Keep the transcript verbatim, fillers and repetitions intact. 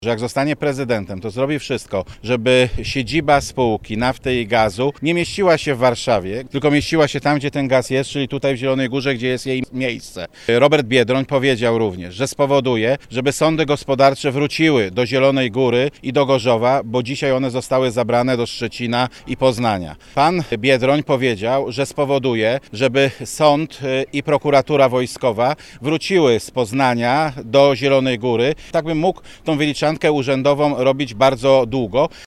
że jak zostanie prezydentem, to zrobi wszystko, żeby siedziba spółki Nafty i Gazu nie mieściła się w Warszawie, tylko mieściła się tam, gdzie ten gaz jest, czyli tutaj w Zielonej Górze, gdzie jest jej miejsce. Robert Biedroń powiedział również, że spowoduje, żeby sądy gospodarcze wróciły do Zielonej Góry i do Gorzowa, bo dzisiaj one zostały zabrane do Szczecina i Poznania. Pan Biedroń powiedział, że spowoduje, żeby sąd i prokuratura wojskowa wróciły z Poznania do Zielonej Góry. Tak bym mógł tą wyliczankę urzędową robić bardzo długo.